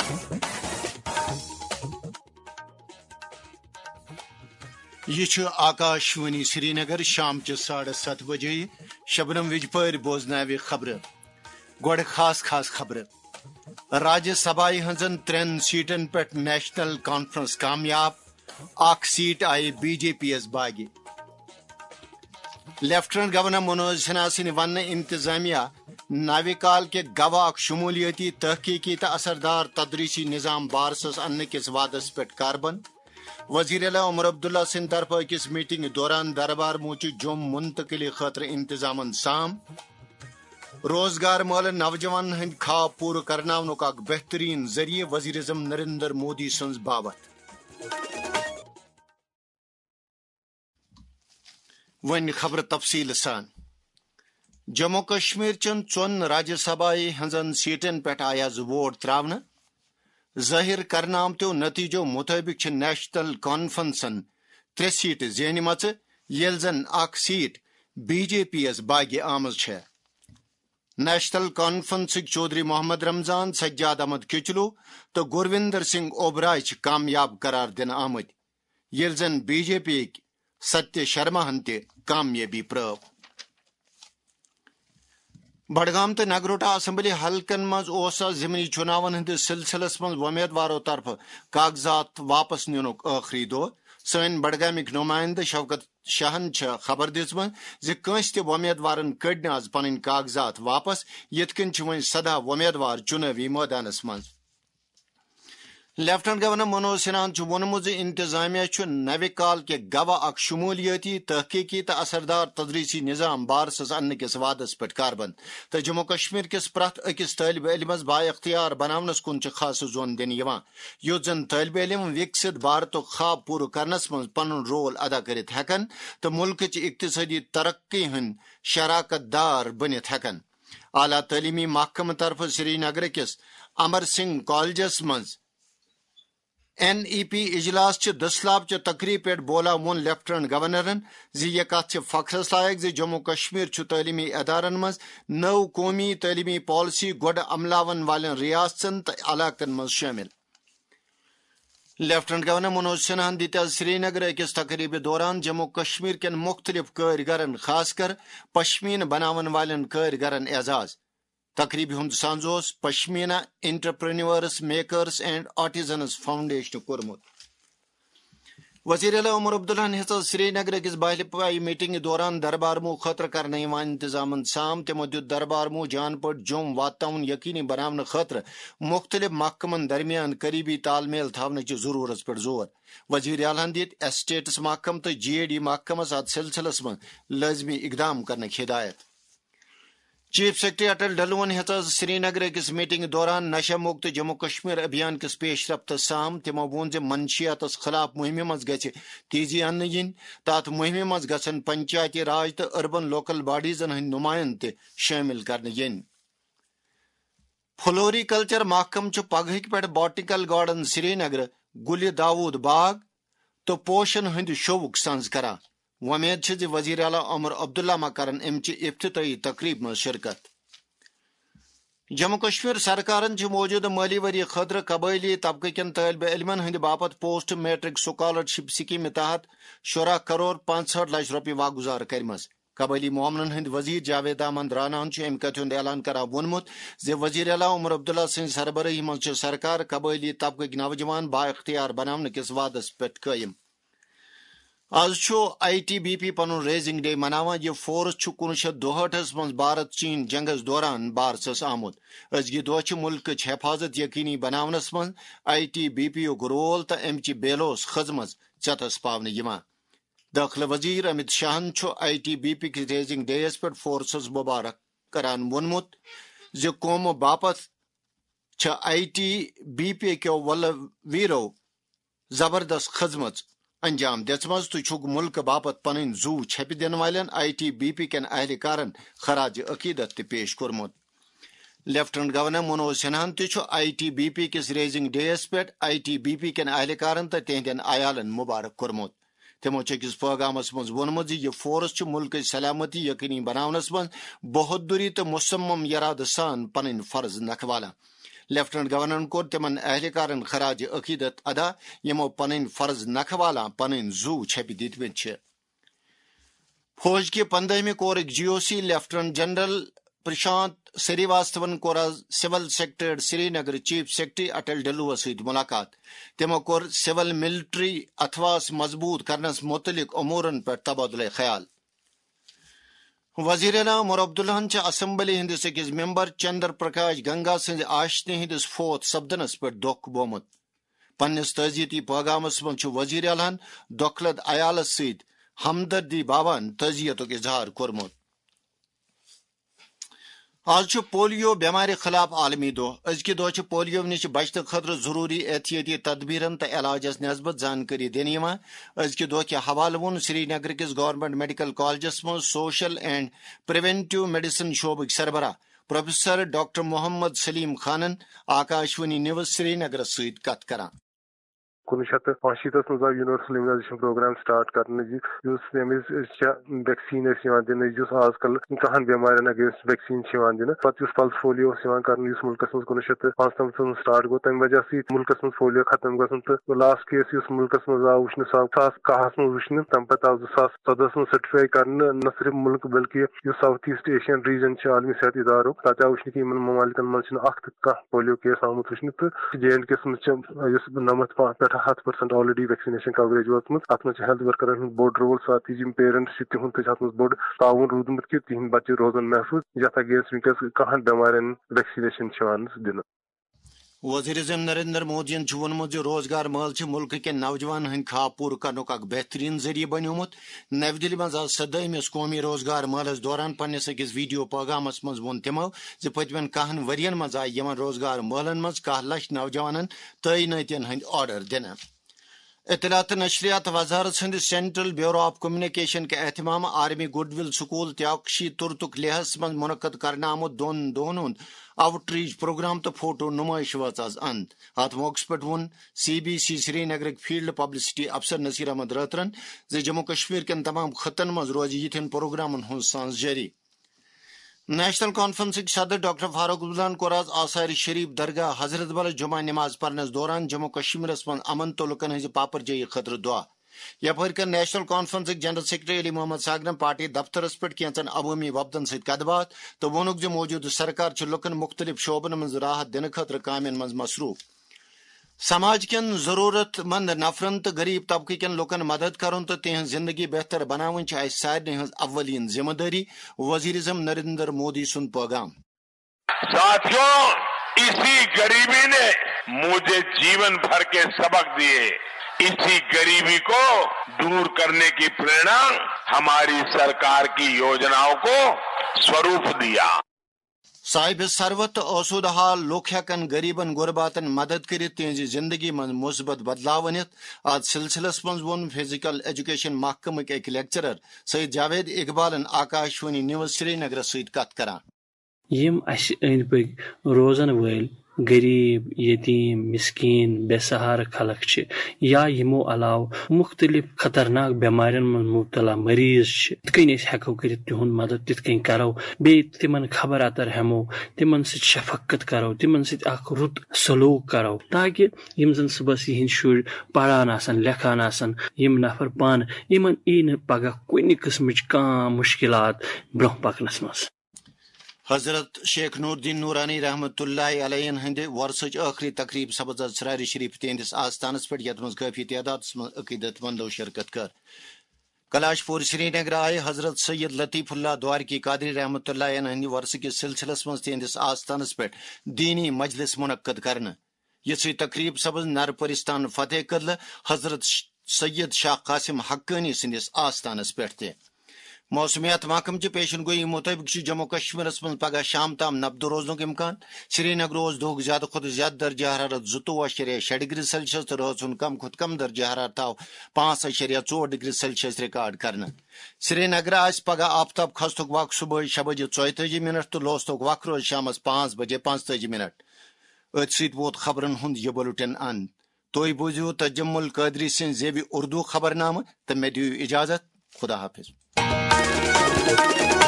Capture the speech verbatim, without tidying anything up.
یہ آکاشوانی سری نگر شام چہ ساڑھے ست بجے شبنم وج پور بوزناوِ خبر گوڑ خاص خاص خبر راجیہ سبھا ہنزن ترین سیٹن پہ نیشنل کانفرنس کامیاب اخ سیٹ آئی بی جے پی یس باغی لیفٹنٹ گورنر منوج سنہا سن ون انتظامیہ ناوِ کال کے گواہ اخ شمولیتی تحقیقی تو اثردار تدریسی نظام بارسس ان کس وعدس پہ کاربن وزیر اعلیٰ عمر عبداللہ سند طرف اکس میٹنگ دوران دربار موچ جوم منتقلی خاطر انتظام سام روزگار مول نوجوان ہند خواب پور کرناونک اک بہترین ذریعہ وزیر اعظم نریندر مودی سنز بابت ون خبر تفصیل سان جموں کشمیر چن ژون راجیہ سبھا ہنزن سیٹن پہ آیا ووٹ تراؤن ظاہر کرنا آمتو نتیجو مطابق نیشنل کانفرنسن ترے سیٹ زینہ مچ یل زن اخ سیٹ بی جے پی یس باغی آمز چھ نیشنل کانفرنسک چودھری محمد رمضان سجاد احمد کچلو تو گروندر سنگھ اوبرائے کامیاب قرار دن آمت یل زن بی جے پی یک ستیہ شرما ہن تہ کامیابی پرو بڈگام تو نگروٹا اسمبلی حلقن مز ضمنی چناون ہندس سلسلس مز امیدواروں طرف کاغذات واپس نینک آخری دہ سن بڈگامک نمائندہ شوکت شاہن خبر دژمژ زِ کٲنٛسہِ تہِ امیدوارن کٔڑۍ نہٕ آز پنٕنۍ کاغذات واپس یِتھ کٔنۍ چھِ وۄنۍ سدہ امیدوار چُنٲوی مٲدانس منٛز لیفٹنٹ گورنر منوج سنہاہن وونمت زِ انتظامیہ چھُ نوِ کال کے گواہ اکھ شمولیتی تحقیقی تو اثردار تدریسی نظام بارسس ان کس وعدس پہ کاربن تو جموں کشمیر کس پرت اکس طالب علمس با اختیار بناونس کن خاص زون دن یوت زن طالب علم وکست بھارتک خواب پور کرنس من پن رول ادا کرت ہیکن تو ملک اقتصادی ترقی ہند شراکت دار بنت ہیکن اعلیٰ تعلیمی محکمہ طرف سری نگر کس امر سنگھ کالجس مز این ای پی اجلاس چہ دسلاب چہ تقریب پہ بولا وون لیفٹنٹ گورنرن زی یہ کت فخرس لائق زی جموں کشمیر چھ تعلیمی ادارن مز نو قومی تعلیمی پالیسی گوڈ عملاون والن ریاستن تو علاقن مز شامل لیفٹنٹ گورنر منوج سنہاہن دت سری نگر اکس تقریب دوران جموں کشمیر کن مختلف کارگرن خاص کر پشمین بناون والن کارگرن اعزاز تقریب ہند سانز Pashmina entrepreneurs makers and artisans foundation کورمت وزیر اعلیٰ عمر عبداللہ ہز سری نگر اکس بہل پائی میٹنگ دوران دربار مو خاطر کرنے انتظام سام تمو دت دربار مو جان پٹ جوم واتن یقینی بنانے خاطر مختلف محکمن درمیان قریبی تال میل تھونچ ضرورت پہ زور وزیر اعلیٰ دت ایسٹیٹس محکمہ تو جی اے ڈی محکمس ات سلسلس من لازمی اقدام کرنے ہدایت چیف سیکرٹری اٹل ڈلون ہز سری نگر اکس میٹنگ دوران نشہ مکت جموں کشمیر ابھیان کس پیش رفت سام تمو وون زِ منشیاتس خلاف مہم مز گژھِ تیزی انہ ین تات مہم مز گژھن پنچایتی راج تو اربن لوکل باڈیزن ہند نمائند تہ شامل کرنے ین فلوری کلچر محکم چھ پگہک پہ باٹنیکل گارڈن سری نگر گل داود باغ تو پوشن ہند شوق سنز کران ومید چھ وزیر اعلیٰ عمر عبداللہ ما کرن امچ افتتاحی تقریب میں شرکت جموں کشمیر سرکارن موجودہ مالی وری خاطر قبائلی طبقہ کن طالب علمن ہند باپت پوسٹ میٹرک سکالرشپ سکیم تحت شراہ کروڑ پانژہٹھ لچھ روپیہ واگزار کرم قبائلی معاملن ہند وزیر جاوید احمد رانا امہ کتھ ہند اعلان کران وونمت زِ وزیر اعلیٰ عمر عبداللہ سند سربراہی مز سرکار قبائلی طبقہ نوجوان با اختیار بنانے کس وعدس پہ قائم آز آئی ٹی بی پی پن ریزنگ ڈے مناوان یہ فورس کنوہ شیت دہٹھس من بھارت چین جنگس دوران بارسس آمت ازگی دہ ملک حفاظت یقینی بناونس من آئی ٹی بی پی یک رول تو امچ بیلوس خزمز چتس پاؤنہ یوان داخلہ وزیر امت شاہن I T B P raising ڈیس پہ فورسز مبارک کران وونمت زِ قومو باپت آئی ٹی بی پی کیو ول ویرو زبردست خدمت انجام دِژمٕژ تہٕ چھُکھ ملکہ باپت پنٕنۍ زو چھپہ دن والٮ۪ن آئی ٹی بی پی کٮ۪ن اہلکارن خراج عقیدت تہِ پیش کوٚرمُت لیفٹنٹ گورنر منوج سنہاہن تہِ چھُ آئی ٹی بی پی کس ریزنگ ڈیس پٮ۪ٹھ آئی ٹی بی پی کٮ۪ن اہلکارن تہٕ تِہنٛدٮ۪ن عیالن مبارک کوٚرمُت تمو چھُ أکِس پیغامس منٛز ووٚنمُت زِ یہِ فورس چھُ ملکٕچ سلامتی یقینی بناونس منٛز بہودری تہٕ مصمم ارادٕ سان پنٕنۍ فرض نکھوالان لیفٹنٹ گورنرن کور تمن اہلکارن خراج عقیدت ادا یمو پن فرض نکھوالا پن زو چھپہ دت مت. فوج کے پندہمہ کورک G O C lieutenant general Prashant سریواستون کور civil secretariat Srinagar chief secretary Atal Dulloo ست ملاقات. تمو کور سول ملٹری اتھواس مضبوط کرنس متعلق امورن پہ تبادلہ خیال. وزیر اعلیٰ عمر عبداللہ چھ اسمبلی ہندس اکس ممبر چندر پرکاش گنگا سند آشنہ ہندس فوت سپدنس پہ دکھ بومت. پنس تعزیتی پیغامس من وزیر اعلیٰ دکھلد عیالس ست ہمدردی باوان تعزیتک اظہار کورمت. آج پولیو بیمار خلاف عالمی دہ. ازکہ دہ پولیو نش بچنے خاطر ضروری احتیاطی تدبیرن تو علاجس نسبت زانکاری دینی. ازکہ دہ کہ حوالہ وون سری نگر کس گورنمنٹ میڈیکل کالجس من سوشل اینڈ پریونٹیو میڈیسن شعبک سربراہ پروفیسر ڈاکٹر محمد سلیم خانن آکاشوانی نیوز سری نگر ست کت کران. کنوہ شیت پانشیتس مز آو یونیورسل امیونائزیشن پروگرام سٹارٹ کرنے ویکسین دن آز کل کہان بیمارن اگینسٹ ویکسین دن پتہ پلس پولیو کرنے ملکس مز کنوہ شیت پانچ نمت سٹارٹ گو تمہ وجہ ست ملکس مز پولیو ختم گھن تو لاسٹ کیس اس ملکس مز آو وچھنے ساس ساس کہس مز وچھنے تم پتہ آو زٕ ساس ژۄدہس مز سرٹیفائی کرنے نہ صرف ملک بلکہ ساؤتھ ایسٹ ایشین ریجن عالمی صحت اداروں تتہ آو وچھنے کہ ان ممالکن من اخ کھانا پولیو کیس آمت وچھنے تو جے اینڈ کیس مز نمت پہ ہتھ پرسنٹ آلریڈی ویکسینیشن کوریج واتمت. ات من ہیلتھ ورکرن ہند بوڑ رول ساتھ یم پیرنٹس تہد ات من بوڑ تعاون رودمت کہ تہند بچہ روزن محفوظ یتھ اگینسٹ ونکس کہان بیمارن ویکسینیشن دن. وزیر اعظم نریندر مودی وونمت روزگار مل ملک کے نوجوان ہند خواب پور کرنک اخ بہترین ذریعہ بنیومت. نئی دہلی مز آز سدہمس قومی روزگار ملس دوران پنس اکس ویڈیو پیغامس مز وون تمو ز پتمن کہن ورین مز آئی یمن روزگار ملن مز کہ لچھ نوجوانن تعیناتین ہند آرڈر دنہ. اطلاعات نشریات وزارت سند سینٹرل بیورو آف کمیونیکیشن کے اہتمام آرمی گڈ ول سکول تیاکشی ترتک لیہس من منعقد کرنے آمت دون دہن ہند آؤٹ ریچ پروگرام تو فوٹو نمائش وچ آز اند. ات موقع پہ وون C B C Srinagar field publicity افسر نصیر احمد راترن ز جموں کشمیر کن تمام خطن مز روز یتھن پروگرامن ہند سانس جاری. نیشنل کانفرنس صدر ڈاکٹر فاروق عبداللہ کور آز آثار شریف درگاہ حضرت بل جمعہ نماز پڑھنس دوران جموں کشمیرس من امن تو لکن ہز پاپر جائی خاطر دعا. یپر کر national conference general secretary Ali Mohammad ساگرن پارٹی دفترس پہ کینچن عوامی وفدن ست کت بات تو وونک موجودہ سرکار لکن مختلف شعبن من راحت دن خاطر کامین من مصروف. سماج کن ضرورت مند نفرن تو غریب طبقہ کن لکن مدد کرن تو تہذ زندگی بہتر بناون اس سارے ہز اولین ذمہ داری. وزیر اعظم نریندر مودی سن پیغام. ساتھیوں، اسی غریبی نے مجھے جیون بھر کے سبق دیے. اسی غریبی کو دور کرنے کی پریرنا ہماری سرکار کی یوجناؤں کو سوروپ دیا. صاحب ثروت اسود حال لوک ہیکن غریبن غرباتن مدد کرت تہذ زندگی من مثبت بدلاو انت. ات سلسلس من وون فزیکل ایجوکیشن محکمک ایک لیکچرر سید جاوید اقبالن آکاشوانی نیوز سری نگر ست کت کران. یم اس اند پک روزن ول غریب یتیم مسکین بے سہارا خلق چھ یا یمو علاوہ مختلف خطرناک بیمارین من مبتلا مریض چھ تہ کن اس ہیکو کرت تہند مدد تت کن کرو بی تمن خبر اتر ہمو تمن ست شفقت کرو تمن ست اخ رت سلوک کرو تاکہ یم زن صبح ہند شر پران آسن لکھان آسن یم نفر پان یمن ای نہ پگہ کن قسمچ کانٛہہ مشکلات برونٛہہ پکنس مز. حضرت شیخ نور الدین نورانی رحمۃ اللہ علیہ ہند ورثچ آخری تقریب سپز سراری شریف تہندس آستانس پہ یت مز کافی تعداد من عقیدت مندو شرکت کر. کلاش پور سری نگر آئے حضرت سید لطیف اللہ دوارکی قادری رحمۃ اللہ ہند ورثہ کس سلسلس مز تہندس آستانس پہ دینی مجلس منعقد کرنے. یہ تقریب سپز نرپرستان فتح قدلہ حضرت سید شاہ قاسم حقانی سندس آستانس پہ تہ. موسمیات محکمہ چہ پیشن گوئی مطابق جموں کشمیرس من پگہ شام تام نبد روزنک امکان. سری نگر روز دہک زیادہ کھت زیادہ درجہ حرارت زٕتووُہ اشاریہ شےٚ ڈگری سیلسیس تو رٲژ ہُنٛد کم کھت کم درجہ حرارت آو پانژھ اشاریہ ژور ڈگری سیلسیس ریکارڈ کرنے. سری نگر آس پگہ آفتاب کھستک وقت صبح شےٚ بجے ژۄیتٲجی منٹ تو لوستک وقت روز شامس پانژھ بجے پانٛژتٲجی منٹ. ات سۭتۍ ووت خبرن ہُنٛد یہ بُلٹن اند. تُہۍ بوٗزِو تجمل قادری سٕنٛز زیبہِ اردو خبر نامہ تو مےٚ دِیِو اجازت. خدا حافظ.